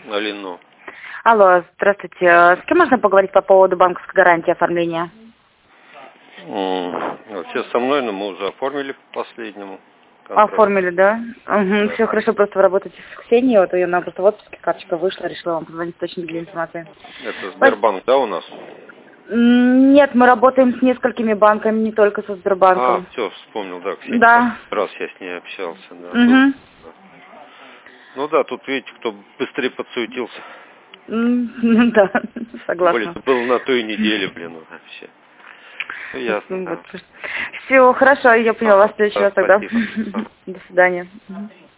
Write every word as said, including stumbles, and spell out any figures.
Алино. Алло, здравствуйте. С кем можно поговорить по поводу банковской гарантии оформления? М, Вообще со мной, но мы уже оформили по последнему контракту. Оформили, да? Угу, Да. все хорошо, просто вы работаете с Ксенией, вот ее, она просто в отпуске, карточка вышла, решила вам позвонить точно для информации. Это Сбербанк, да, у нас? М, Нет, мы работаем с несколькими банками, не только со А, Сбербанком. все, вспомнил, да, Ксения. Да. Раз я с ней общался, да. Угу. Был. Ну да, тут видите, кто быстрее подсуетился. М, Да, Более, согласна. это было на той неделе, блин, вообще. Ну, ясно, да. Все, хорошо, я поняла, Ага, в следующий да, раз тогда. спасибо. Да. До свидания. Мгм.